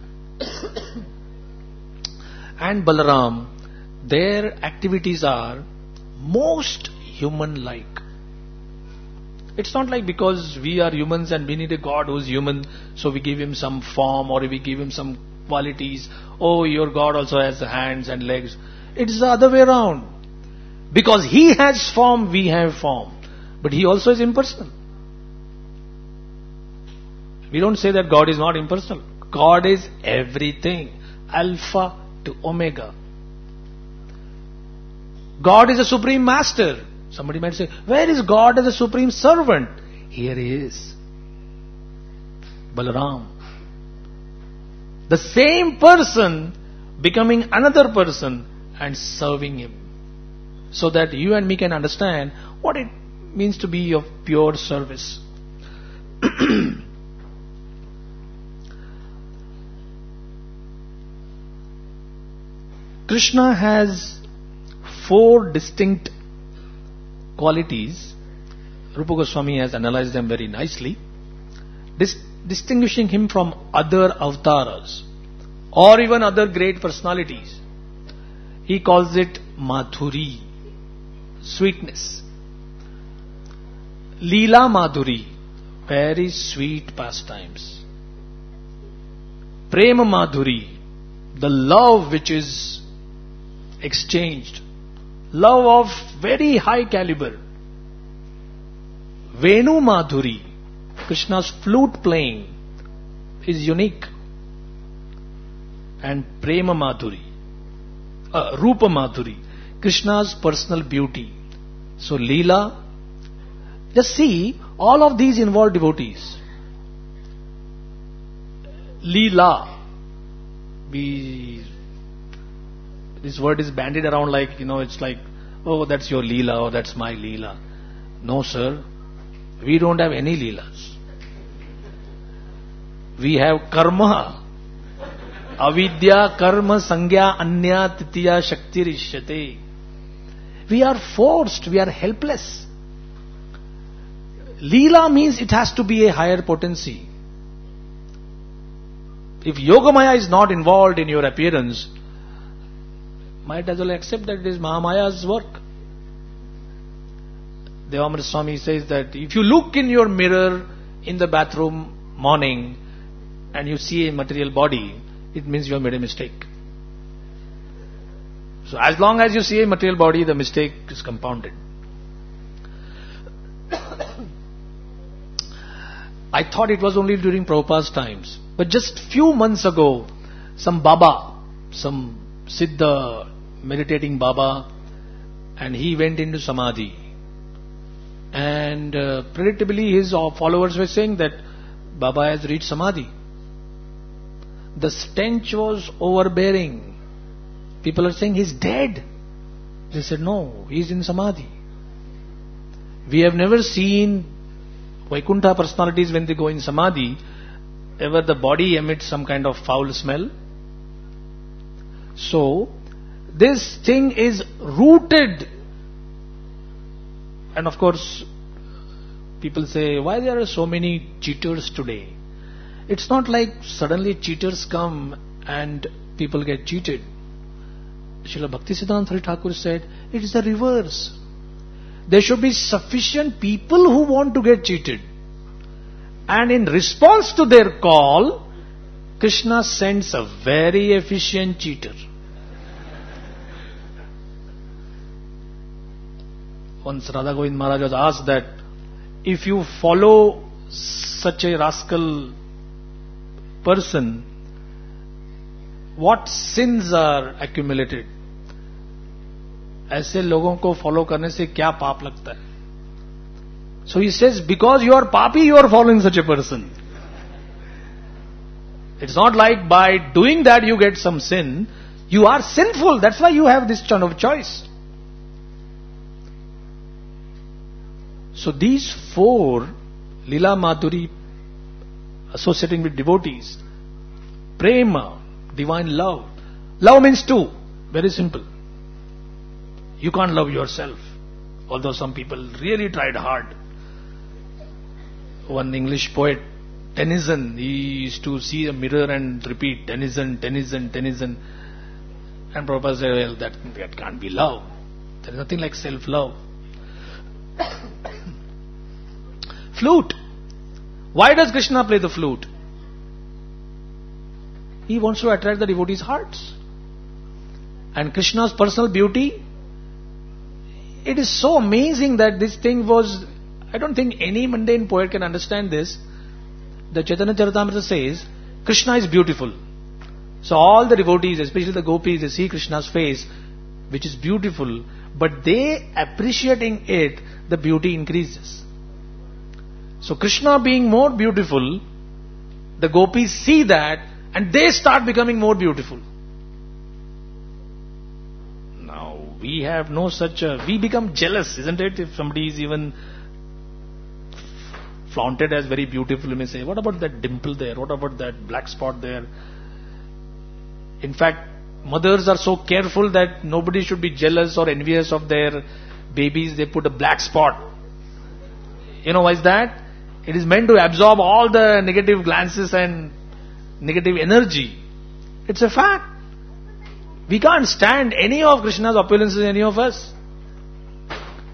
and Balaram, their activities are most human-like. It's not like because we are humans and we need a God who's human, so we give him some form or we give him some qualities. Oh, your God also has hands and legs. It's the other way around. Because he has form, we have form. But he also is impersonal. We don't say that God is not impersonal. God is everything. Alpha to Omega. God is a supreme master. Somebody might say, where is God as a supreme servant? Here he is. Balaram. The same person becoming another person and serving him. So that you and me can understand what it means to be of pure service. Krishna has 4 distinct qualities. Rupa Goswami has analyzed them very nicely, distinguishing him from other avatars or even other great personalities. He calls it Madhuri. sweetness. Leela Madhuri, very sweet pastimes. Prema Madhuri, the love which is exchanged. Love of very high caliber. Venu Madhuri, Krishna's flute playing is unique. And Prema Madhuri, Rupa Madhuri, Krishna's personal beauty. So Leela, just see, all of these involve devotees. Leela, this word is bandied around like, it's like, oh, that's your Leela, or that's my Leela. No, sir. We don't have any Leelas. We have karma. Avidya, karma, sangya, anya, titiya, shakti, rishyate. We are forced, we are helpless. Leela means it has to be a higher potency. If Yogamaya is not involved in your appearance, might as well accept that it is Mahamaya's work. Devamrita Swami says that if you look in your mirror in the bathroom morning and you see a material body, it means you have made a mistake. So as long as you see a material body, the mistake is compounded. I thought it was only during Prabhupada's times. But just few months ago, some Baba, some Siddha meditating Baba, and he went into Samadhi. And predictably his followers were saying that Baba has reached Samadhi. The stench was overbearing. People are saying he's dead. They said no, he's in Samadhi. We have never seen Vaikuntha personalities when they go in Samadhi, ever the body emits some kind of foul smell. So, this thing is rooted. And of course, people say, why there are so many cheaters today? It's not like suddenly cheaters come and people get cheated. Srila Bhaktisiddhanta Saraswati Thakur said, it is the reverse. There should be sufficient people who want to get cheated. And in response to their call, Krishna sends a very efficient cheater. Once Radha Govind Maharaj was asked that, if you follow such a rascal person, what sins are accumulated? ऐसे लोगों को follow करने से क्या पाप लगता है? So he says, because you are papi, you are following such a person. It's not like by doing that you get some sin. You are sinful. That's why you have this kind of choice. So these four, Leela Madhuri, associating with devotees, Prema, divine love. Love means two. Very simple. You can't love yourself. Although some people really tried hard. One English poet, Tennyson, he used to see a mirror and repeat, Tennyson, Tennyson, Tennyson. And Prabhupada said, well, that can't be love. There is nothing like self-love. Flute. Why does Krishna play the flute? He wants to attract the devotees' hearts. And Krishna's personal beauty, it is so amazing that this thing was, I don't think any mundane poet can understand this. The Chaitanya Charitamrita says, Krishna is beautiful. So all the devotees, especially the gopis, they see Krishna's face, which is beautiful, but they appreciating it, the beauty increases. So Krishna being more beautiful, the gopis see that and they start becoming more beautiful. Now, we have no such we become jealous, isn't it? If somebody is even flaunted as very beautiful, you may say, what about that dimple there? What about that black spot there? In fact, mothers are so careful that nobody should be jealous or envious of their babies. They put a black spot. You know why is that? It is meant to absorb all the negative glances and negative energy. It's a fact. We can't stand any of Krishna's opulences, any of us.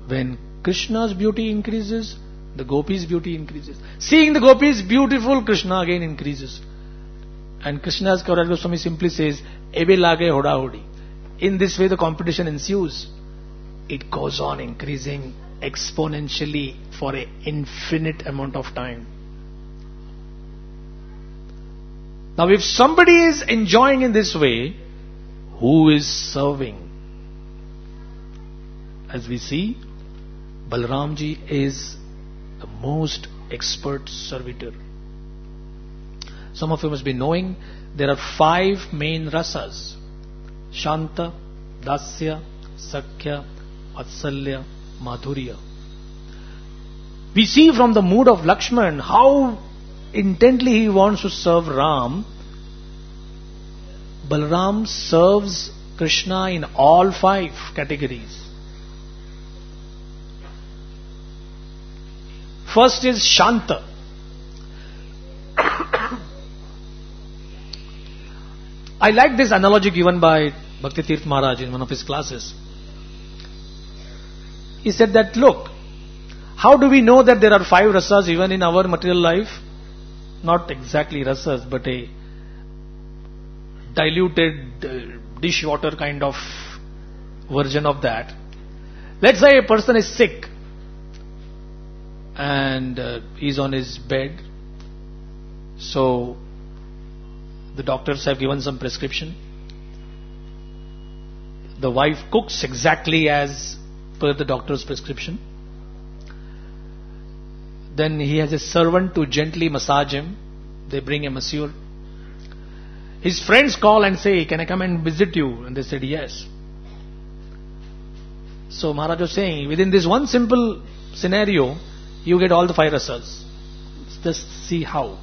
When Krishna's beauty increases, the gopis' beauty increases. Seeing the gopis beautiful, Krishna again increases. And Krishna's Kaviraj Goswami simply says, Ebe lage hoda hodi. In this way the competition ensues. It goes on increasing exponentially for an infinite amount of time. Now if somebody is enjoying in this way, who is serving? As we see, Balramji is the most expert servitor. Some of you must be knowing there are 5 main rasas: Shanta, Dasya, Sakhya, Vatsalya, Madhurya. We see from the mood of Lakshman how intently he wants to serve Ram. Balaram serves Krishna in all 5 categories. First is Shanta. I like this analogy given by Bhakti Tirth Maharaj in one of his classes. He said that, look, how do we know that there are 5 rasas even in our material life? Not exactly rasas, but a diluted dishwater kind of version of that. Let's say a person is sick and he's on his bed. So the doctors have given some prescription. The wife cooks exactly as per the doctor's prescription. Then he has a servant to gently massage him. They bring a masseur. His friends call and say, can I come and visit you? And they said yes. So Maharaj was saying, within this one simple scenario, you get all the 5 rasas. Let's just see how.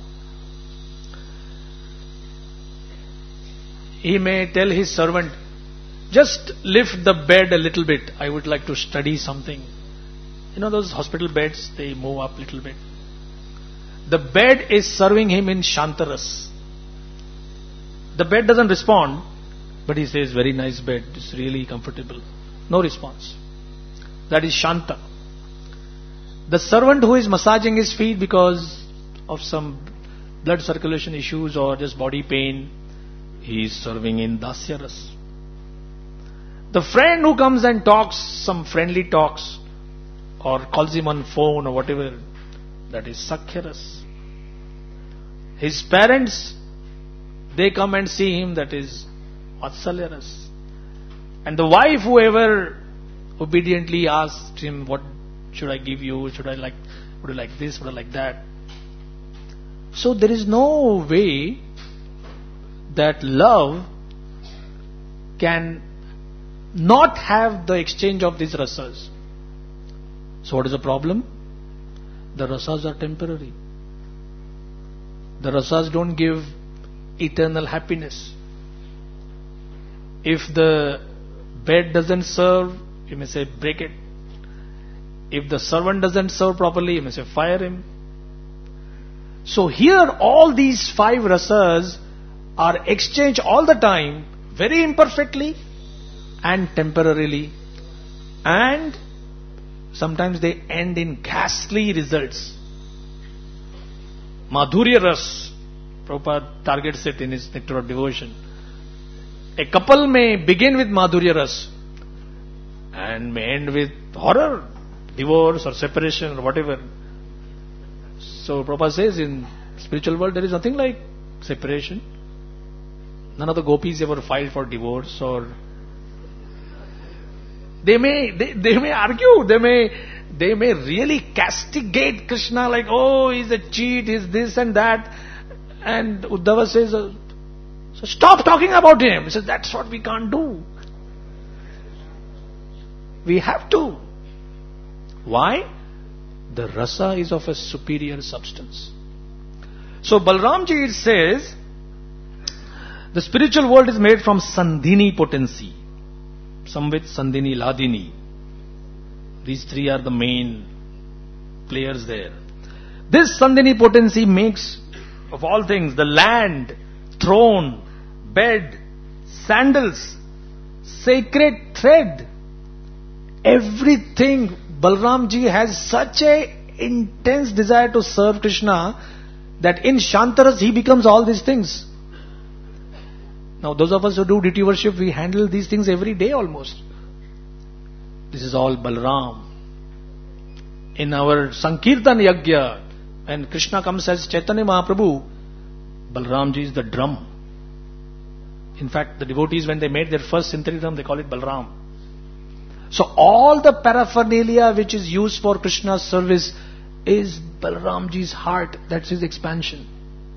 He may tell his servant, just lift the bed a little bit. I would like to study something. You know those hospital beds, they move up a little bit. The bed is serving him in Shantaras. The bed doesn't respond, but he says, very nice bed, it's really comfortable. No response. That is Shanta. The servant who is massaging his feet because of some blood circulation issues or just body pain, he is serving in Dasyaras. The friend who comes and talks some friendly talks or calls him on phone or whatever, that is Sakhyaras. His parents, they come and see him, that is Vatsalyaras. And the wife, whoever obediently asked him, what should I give you? Would you like this? Would I like that? So there is no way that love can not have the exchange of these rasas. So what is the problem? The rasas are temporary. The rasas don't give eternal happiness. If the bed doesn't serve, you may say break it. If the servant doesn't serve properly, you may say fire him. So here all these 5 rasas are exchanged all the time, very imperfectly and temporarily, and sometimes they end in ghastly results. Madhurya Ras, Prabhupada targets it in his Nectar of Devotion. A couple may begin with Madhurya Ras and may end with horror, divorce or separation or whatever. So Prabhupada says in spiritual world there is nothing like separation. None of the gopis ever filed for divorce, or they may argue, they may really castigate Krishna like, oh, he's a cheat, he's this and that. And Uddhava says, so stop talking about him. He says, that's what we can't do. We have to. Why? The rasa is of a superior substance. So Balramji, it says, the spiritual world is made from Sandhini potency. Samvit, Sandhini, Ladini. These 3 are the main players there. This Sandhini potency makes, of all things, the land, throne, bed, sandals, sacred thread. Everything Balram ji has such a intense desire to serve Krishna that in Shantaras he becomes all these things. Now those of us who do deity worship, we handle these things every day almost. This is all Balram. In our Sankirtan Yagya, when Krishna comes as Chaitanya Mahaprabhu, Balram ji is the drum. In fact, the devotees, when they made their first synthetic drum, they call it Balram. So all the paraphernalia which is used for Krishna's service is Balram ji's heart. That's his expansion.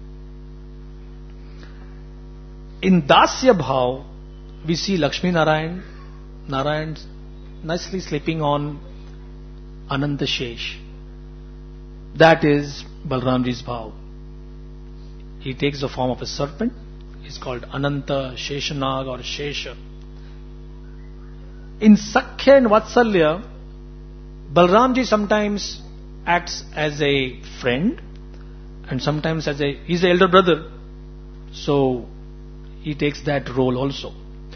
In Dasya Bhav, we see Lakshmi Narayan, Narayan nicely sleeping on Ananta Shesh. That is Balram ji's bhav. He takes the form of a serpent. He's called Ananta Sheshanag or Shesha. In Sakhya and Vatsalya, Balram ji sometimes acts as a friend and sometimes he's the elder brother. So he takes that role also.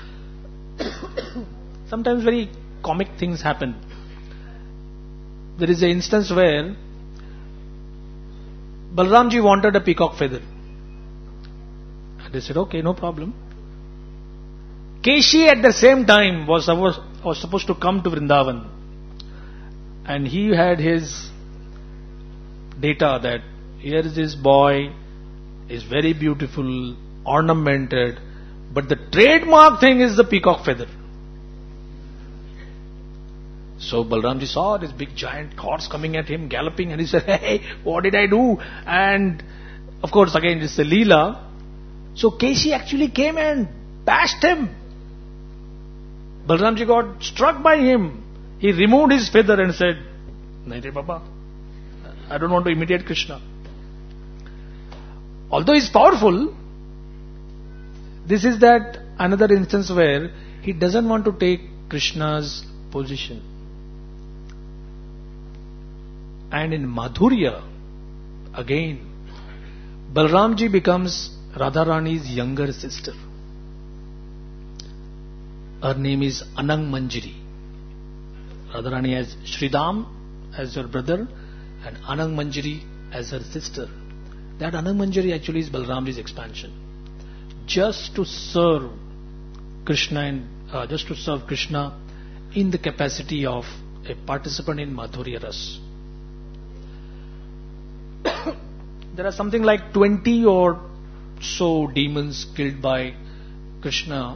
Sometimes very comic things happen. There is an instance where Balram ji wanted a peacock feather. And they said, okay, no problem. Keshi at the same time was supposed to come to Vrindavan. And he had his data that here is this boy, is very beautiful, ornamented, but the trademark thing is the peacock feather. So Balramji saw this big giant horse coming at him, galloping, and he said, hey, what did I do? And of course, again, it's a Leela. So Keshi actually came and bashed him. Balramji got struck by him. He removed his feather and said, Nahi re Baba, I don't want to imitate Krishna. Although he's powerful, this is that another instance where he doesn't want to take Krishna's position. And in Madhurya, again, Balramji becomes Radharani's younger sister. Her name is Anang Manjari. Radharani has Sridham as her brother and Anang Manjari as her sister. That Anang Manjari actually is Balramji's expansion. Just to serve Krishna in the capacity of a participant in Madhurya Ras. There are something like 20 or so demons killed by Krishna,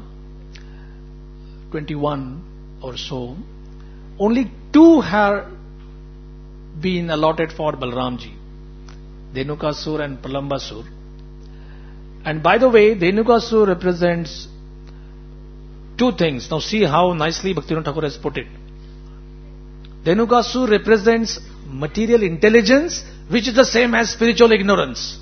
21 or so. Only 2 have been allotted for Balramji, Dhenukasur and Pralambasur. And by the way, Dhenukasur represents 2 things. Now see how nicely Bhaktivinoda Thakur has put it. Dhenukasur represents material intelligence, which is the same as spiritual ignorance.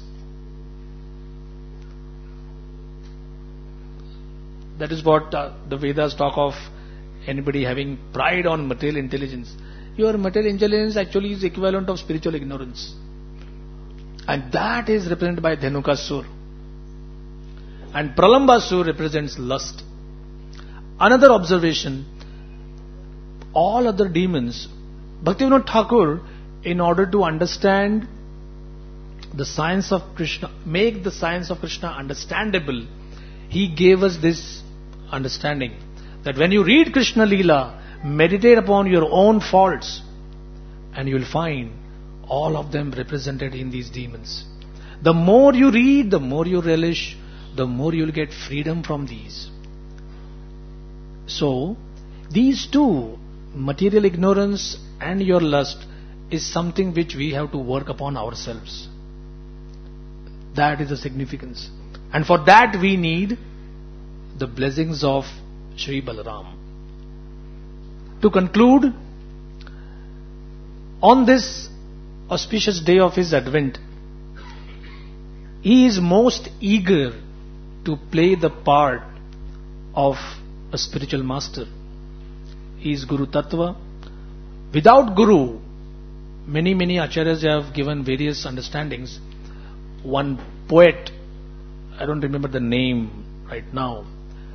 That is what the Vedas talk of anybody having pride on material intelligence. Your material intelligence actually is equivalent of spiritual ignorance. And that is represented by Dhenukasur. And Pralambasur represents lust. Another observation, all other demons, Bhaktivinoda Thakur, in order to understand the science of Krishna, make the science of Krishna understandable, he gave us this understanding that when you read Krishna Leela, meditate upon your own faults and you will find all of them represented in these demons. The more you read, the more you relish, the more you will get freedom from these. So, these 2, material ignorance and your lust, is something which we have to work upon ourselves. That is the significance. And for that we need the blessings of Sri Balaram. To conclude, on this auspicious day of his advent, he is most eager to play the part of a spiritual master. He is Guru Tattva. Without Guru, many Acharyas have given various understandings. One poet, I don't remember the name right now,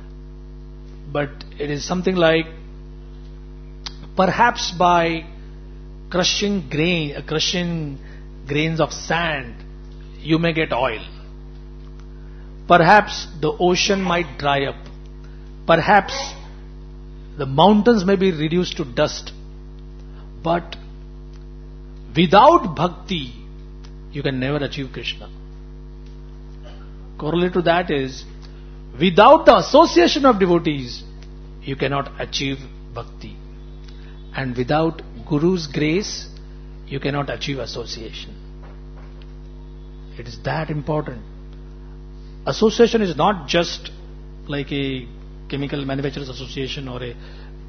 but it is something like, perhaps by crushing grains of sand, you may get oil. Perhaps the ocean might dry up. Perhaps the mountains may be reduced to dust. But without bhakti, you can never achieve Krishna. Correlate to that is, without the association of devotees, you cannot achieve bhakti. And without Guru's grace, you cannot achieve association. It is that important. Association is not just like a chemical manufacturers association or a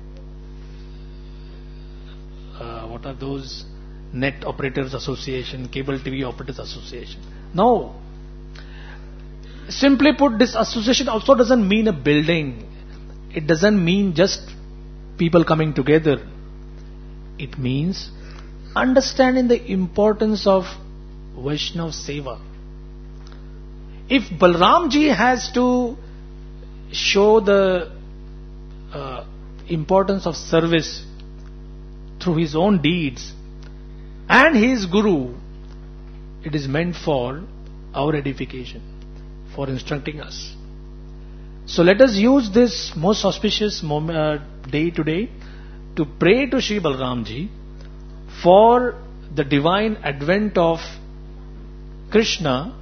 what are those, net operators association, cable TV operators association. No. Simply put, this association also doesn't mean a building. It doesn't mean just people coming together. It means understanding the importance of Vaishnav Seva. If Balramji has to show the importance of service through his own deeds and his Guru, it is meant for our edification, for instructing us. So let us use this most auspicious day today to pray to Sri Balramji for the divine advent of Krishna.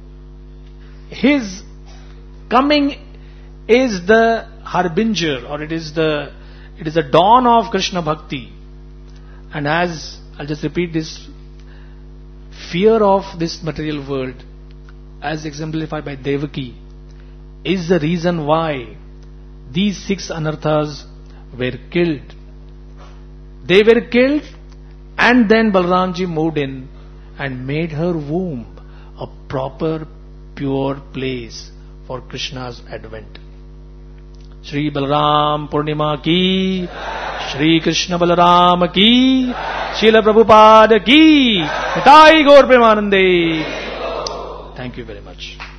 His coming is the harbinger, or it is the dawn of Krishna Bhakti. And as I'll just repeat this, fear of this material world, as exemplified by Devaki, is the reason why these 6 anarthas were killed. They were killed, and then Balramji moved in and made her womb a proper, pure place for Krishna's advent. Shri Balaram Purnima ki, Shri Krishna Balaram ki, Srila Prabhupada ki, Nitai Gaur Premanande. Thank you very much.